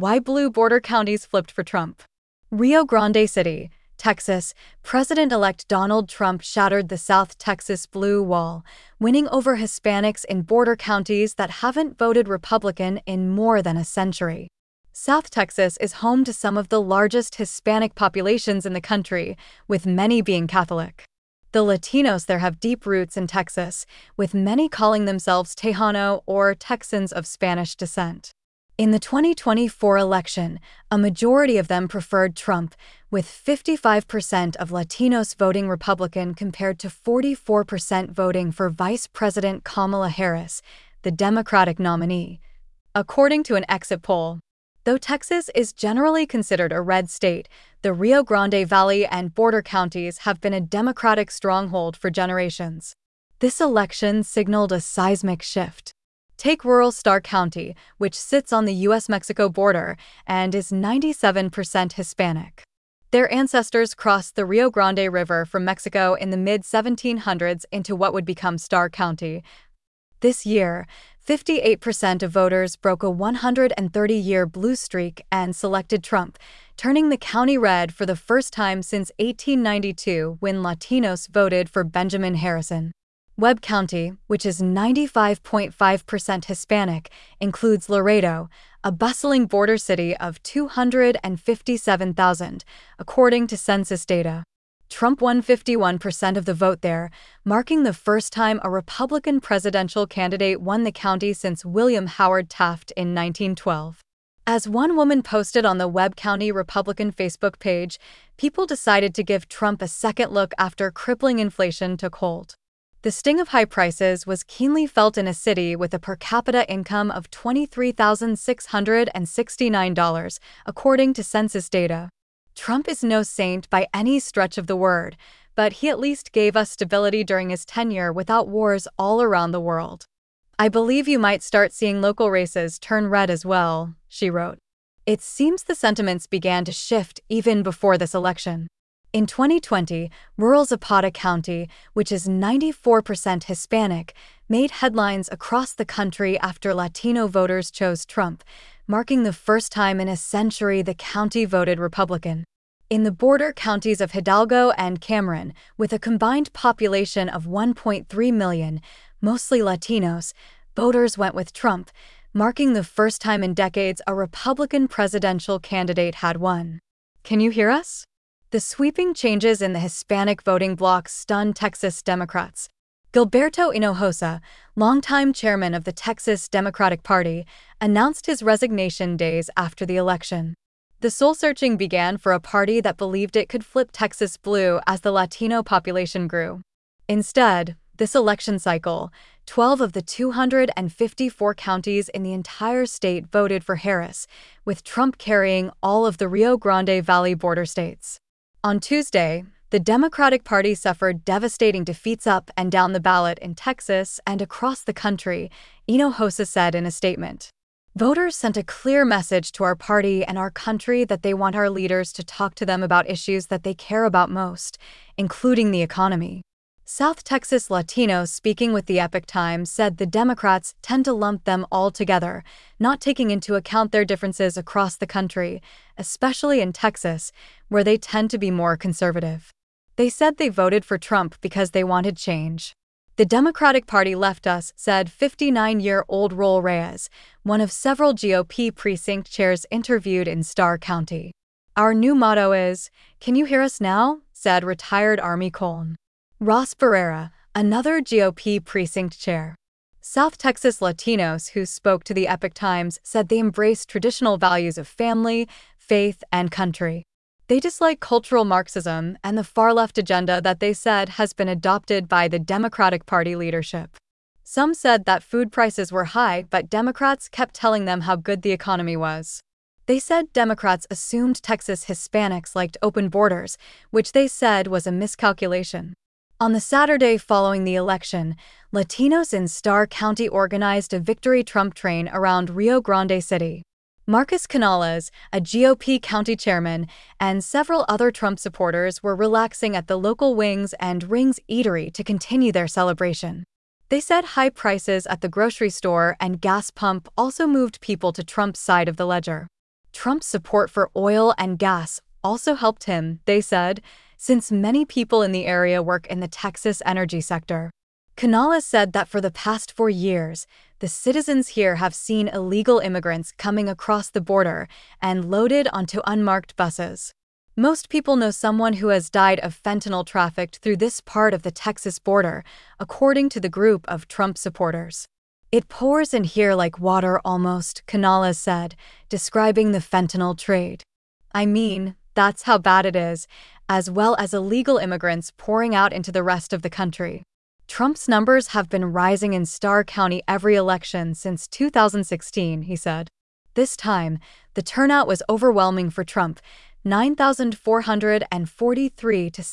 Why blue border counties flipped for Trump. Rio Grande City, Texas, President-elect Donald Trump shattered the South Texas blue wall, winning over Hispanics in border counties that haven't voted Republican in more than a century. South Texas is home to some of the largest Hispanic populations in the country, with many being Catholic. The Latinos there have deep roots in Texas, with many calling themselves Tejano or Texans of Spanish descent. In the 2024 election, a majority of them preferred Trump, with 55% of Latinos voting Republican compared to 44% voting for Vice President Kamala Harris, the Democratic nominee, according to an exit poll. Though Texas is generally considered a red state, the Rio Grande Valley and border counties have been a Democratic stronghold for generations. This election signaled a seismic shift. Take rural Starr County, which sits on the U.S.-Mexico border and is 97% Hispanic. Their ancestors crossed the Rio Grande River from Mexico in the mid-1700s into what would become Starr County. This year, 58% of voters broke a 130-year blue streak and selected Trump, turning the county red for the first time since 1892 when Latinos voted for Benjamin Harrison. Webb County, which is 95.5% Hispanic, includes Laredo, a bustling border city of 257,000, according to census data. Trump won 51% of the vote there, marking the first time a Republican presidential candidate won the county since William Howard Taft in 1912. As one woman posted on the Webb County Republican Facebook page, people decided to give Trump a second look after crippling inflation took hold. The sting of high prices was keenly felt in a city with a per capita income of $23,669, according to census data. Trump is no saint by any stretch of the word, but he at least gave us stability during his tenure without wars all around the world. I believe you might start seeing local races turn red as well, she wrote. It seems the sentiments began to shift even before this election. In 2020, rural Zapata County, which is 94% Hispanic, made headlines across the country after Latino voters chose Trump, marking the first time in a century the county voted Republican. In the border counties of Hidalgo and Cameron, with a combined population of 1.3 million, mostly Latinos, voters went with Trump, marking the first time in decades a Republican presidential candidate had won. Can you hear us? The sweeping changes in the Hispanic voting bloc stunned Texas Democrats. Gilberto Hinojosa, longtime chairman of the Texas Democratic Party, announced his resignation days after the election. The soul-searching began for a party that believed it could flip Texas blue as the Latino population grew. Instead, this election cycle, 12 of the 254 counties in the entire state voted for Harris, with Trump carrying all of the Rio Grande Valley border states. On Tuesday, the Democratic Party suffered devastating defeats up and down the ballot in Texas and across the country, Hinojosa said in a statement. Voters sent a clear message to our party and our country that they want our leaders to talk to them about issues that they care about most, including the economy. South Texas Latinos speaking with the Epoch Times said the Democrats tend to lump them all together, not taking into account their differences across the country, especially in Texas, where they tend to be more conservative. They said they voted for Trump because they wanted change. The Democratic Party left us, said 59-year-old Raul Reyes, one of several GOP precinct chairs interviewed in Starr County. Our new motto is, "Can you hear us now?" said retired Army Colonel Ross Barrera, another GOP precinct chair. South Texas Latinos who spoke to the Epoch Times said they embrace traditional values of family, faith, and country. They dislike cultural Marxism and the far-left agenda that they said has been adopted by the Democratic Party leadership. Some said that food prices were high, but Democrats kept telling them how good the economy was. They said Democrats assumed Texas Hispanics liked open borders, which they said was a miscalculation. On the Saturday following the election, Latinos in Starr County organized a victory Trump train around Rio Grande City. Marcus Canales, a GOP county chairman, and several other Trump supporters were relaxing at the local Wings and Rings eatery to continue their celebration. They said high prices at the grocery store and gas pump also moved people to Trump's side of the ledger. Trump's support for oil and gas also helped him, they said, since many people in the area work in the Texas energy sector. Canales said that for the past 4 years, the citizens here have seen illegal immigrants coming across the border and loaded onto unmarked buses. Most people know someone who has died of fentanyl trafficked through this part of the Texas border, according to the group of Trump supporters. It pours in here like water almost, Canales said, describing the fentanyl trade. I mean, that's how bad it is, as well as illegal immigrants pouring out into the rest of the country. Trump's numbers have been rising in Starr County every election since 2016, he said. This time, the turnout was overwhelming for Trump, 9,443 to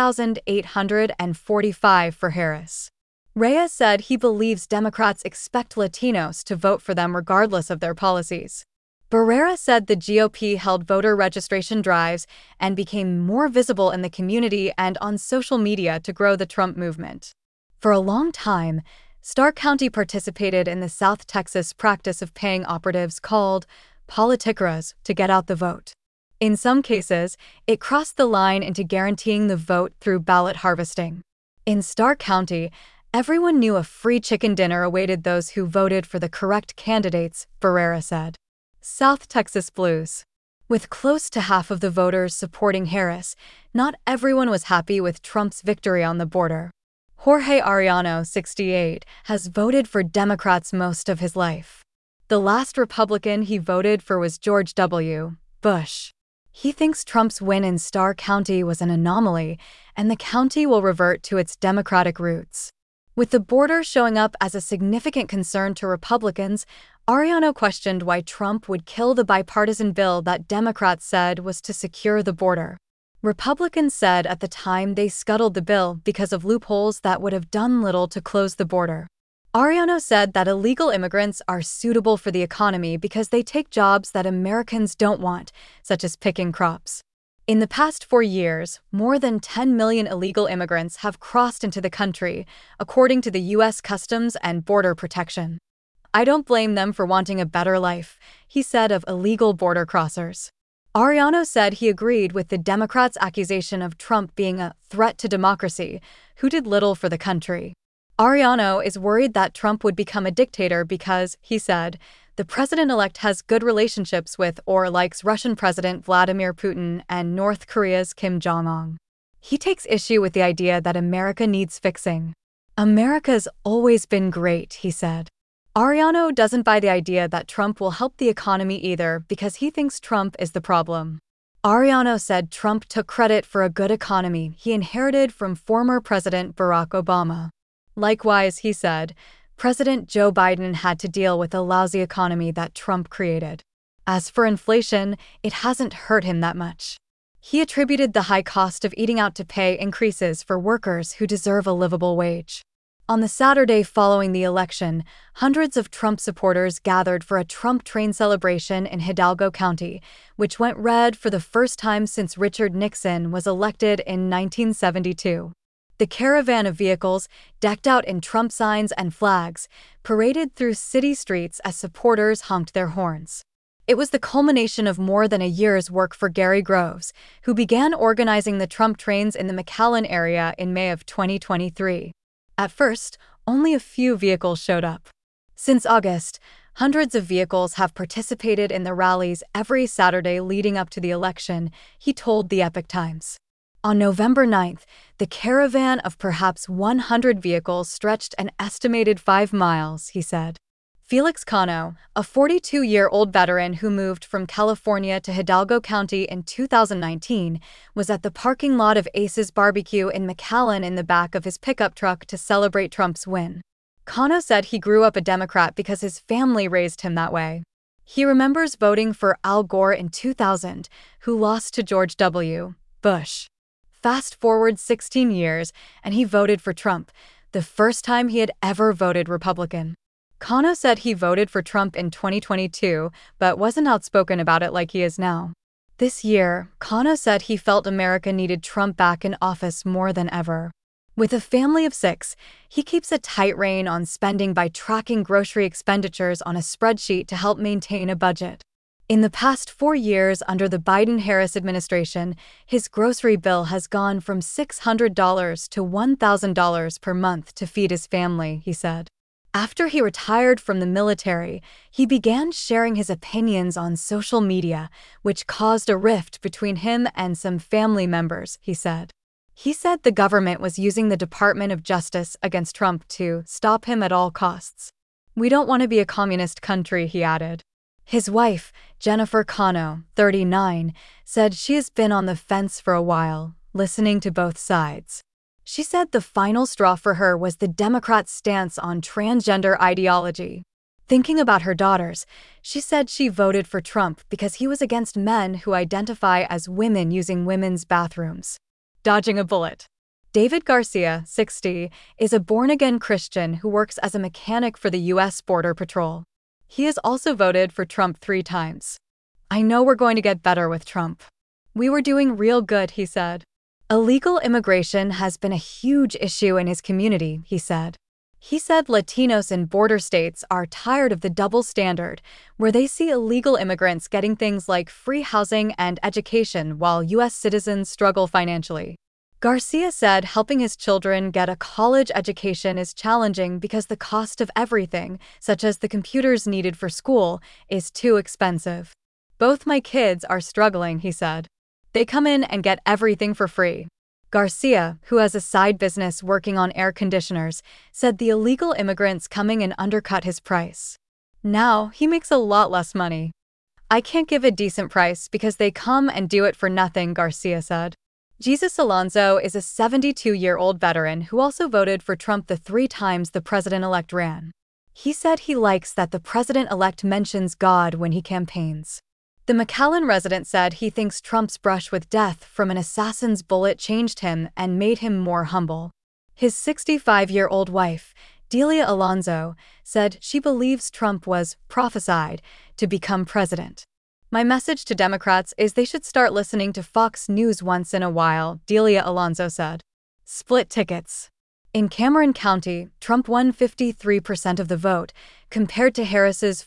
6,845 for Harris. Reyes said he believes Democrats expect Latinos to vote for them regardless of their policies. Barrera said the GOP held voter registration drives and became more visible in the community and on social media to grow the Trump movement. For a long time, Starr County participated in the South Texas practice of paying operatives called politicros to get out the vote. In some cases, it crossed the line into guaranteeing the vote through ballot harvesting. In Starr County, everyone knew a free chicken dinner awaited those who voted for the correct candidates, Barrera said. South Texas Blues. With close to half of the voters supporting Harris, not everyone was happy with Trump's victory on the border. Jorge Arellano, 68, has voted for Democrats most of his life. The last Republican he voted for was George W. Bush. He thinks Trump's win in Starr County was an anomaly, and the county will revert to its Democratic roots. With the border showing up as a significant concern to Republicans, Arellano questioned why Trump would kill the bipartisan bill that Democrats said was to secure the border. Republicans said at the time they scuttled the bill because of loopholes that would have done little to close the border. Arellano said that illegal immigrants are suitable for the economy because they take jobs that Americans don't want, such as picking crops. In the past 4 years, more than 10 million illegal immigrants have crossed into the country, according to the U.S. Customs and Border Protection. I don't blame them for wanting a better life, he said of illegal border crossers. Arellano said he agreed with the Democrats' accusation of Trump being a threat to democracy, who did little for the country. Arellano is worried that Trump would become a dictator because, he said, the president-elect has good relationships with or likes Russian President Vladimir Putin and North Korea's Kim Jong-un. He takes issue with the idea that America needs fixing. America's always been great, he said. Arellano doesn't buy the idea that Trump will help the economy either because he thinks Trump is the problem. Arellano said Trump took credit for a good economy he inherited from former President Barack Obama. Likewise, he said, President Joe Biden had to deal with a lousy economy that Trump created. As for inflation, it hasn't hurt him that much. He attributed the high cost of eating out to pay increases for workers who deserve a livable wage. On the Saturday following the election, hundreds of Trump supporters gathered for a Trump train celebration in Hidalgo County, which went red for the first time since Richard Nixon was elected in 1972. The caravan of vehicles, decked out in Trump signs and flags, paraded through city streets as supporters honked their horns. It was the culmination of more than a year's work for Gary Groves, who began organizing the Trump trains in the McAllen area in May of 2023. At first, only a few vehicles showed up. Since August, hundreds of vehicles have participated in the rallies every Saturday leading up to the election, he told the Epoch Times. On November 9th, the caravan of perhaps 100 vehicles stretched an estimated 5 miles, he said. Felix Cano, a 42-year-old veteran who moved from California to Hidalgo County in 2019, was at the parking lot of Ace's Barbecue in McAllen in the back of his pickup truck to celebrate Trump's win. Cano said he grew up a Democrat because his family raised him that way. He remembers voting for Al Gore in 2000, who lost to George W. Bush. Fast forward 16 years, and he voted for Trump, the first time he had ever voted Republican. Cano said he voted for Trump in 2022, but wasn't outspoken about it like he is now. This year, Cano said he felt America needed Trump back in office more than ever. With a family of 6, he keeps a tight rein on spending by tracking grocery expenditures on a spreadsheet to help maintain a budget. In the past 4 years under the Biden-Harris administration, his grocery bill has gone from $600 to $1,000 per month to feed his family, he said. After he retired from the military, he began sharing his opinions on social media, which caused a rift between him and some family members, he said. He said the government was using the Department of Justice against Trump to stop him at all costs. "We don't want to be a communist country," he added. His wife, Jennifer Cano, 39, said she has been on the fence for a while, listening to both sides. She said the final straw for her was the Democrats' stance on transgender ideology. Thinking about her daughters, she said she voted for Trump because he was against men who identify as women using women's bathrooms. Dodging a bullet. David Garcia, 60, is a born-again Christian who works as a mechanic for the U.S. Border Patrol. He has also voted for Trump 3 times. "I know we're going to get better with Trump. We were doing real good," he said. Illegal immigration has been a huge issue in his community, he said. He said Latinos in border states are tired of the double standard, where they see illegal immigrants getting things like free housing and education while U.S. citizens struggle financially. Garcia said helping his children get a college education is challenging because the cost of everything, such as the computers needed for school, is too expensive. "Both my kids are struggling," he said. "They come in and get everything for free." Garcia, who has a side business working on air conditioners, said the illegal immigrants coming in undercut his price. Now, he makes a lot less money. "I can't give a decent price because they come and do it for nothing," Garcia said. Jesus Alonso is a 72-year-old veteran who also voted for Trump the 3 times the president-elect ran. He said he likes that the president-elect mentions God when he campaigns. The McAllen resident said he thinks Trump's brush with death from an assassin's bullet changed him and made him more humble. His 65-year-old wife, Delia Alonso, said she believes Trump was prophesied to become president. "My message to Democrats is they should start listening to Fox News once in a while," Delia Alonso said. Split tickets. In Cameron County, Trump won 53% of the vote, compared to Harris's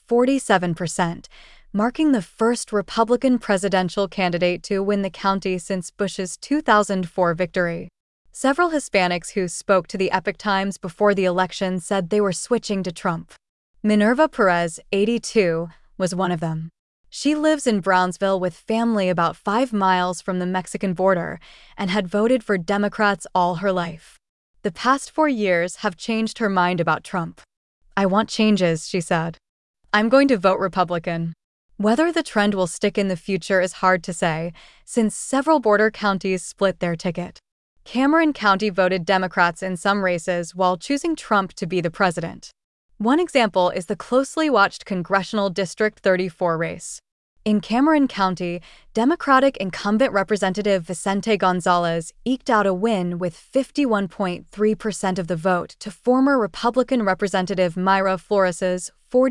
47%, marking the first Republican presidential candidate to win the county since Bush's 2004 victory. Several Hispanics who spoke to the Epoch Times before the election said they were switching to Trump. Minerva Perez, 82, was one of them. She lives in Brownsville with family about 5 miles from the Mexican border and had voted for Democrats all her life. The past 4 years have changed her mind about Trump. "I want changes," she said. "I'm going to vote Republican." Whether the trend will stick in the future is hard to say, since several border counties split their ticket. Cameron County voted Democrats in some races while choosing Trump to be the president. One example is the closely watched Congressional District 34 race. In Cameron County, Democratic incumbent Representative Vicente Gonzalez eked out a win with 51.3% of the vote to former Republican Representative Mayra Flores's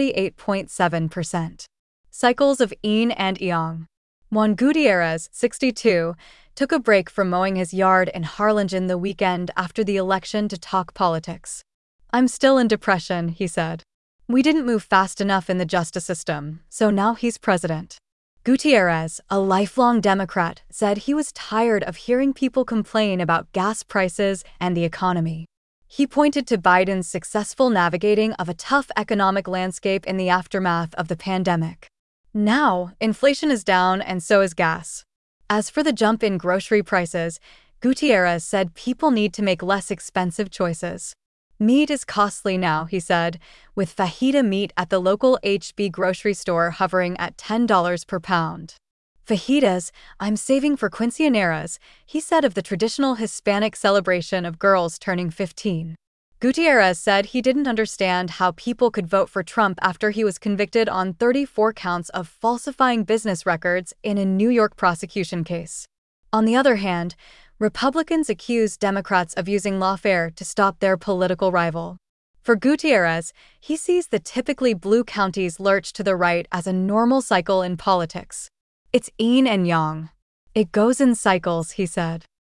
48.7%. Cycles of yin and yang. Juan Gutierrez, 62, took a break from mowing his yard in Harlingen the weekend after the election to talk politics. "I'm still in depression," he said. "We didn't move fast enough in the justice system, so now he's president." Gutierrez, a lifelong Democrat, said he was tired of hearing people complain about gas prices and the economy. He pointed to Biden's successful navigating of a tough economic landscape in the aftermath of the pandemic. Now, inflation is down and so is gas. As for the jump in grocery prices, Gutierrez said people need to make less expensive choices. "Meat is costly now," he said, with fajita meat at the local HB grocery store hovering at $10 per pound. "Fajitas, I'm saving for quinceañeras," he said of the traditional Hispanic celebration of girls turning 15. Gutierrez said he didn't understand how people could vote for Trump after he was convicted on 34 counts of falsifying business records in a New York prosecution case. On the other hand, Republicans accused Democrats of using lawfare to stop their political rival. For Gutierrez, he sees the typically blue counties lurch to the right as a normal cycle in politics. "It's yin and yang. It goes in cycles," he said.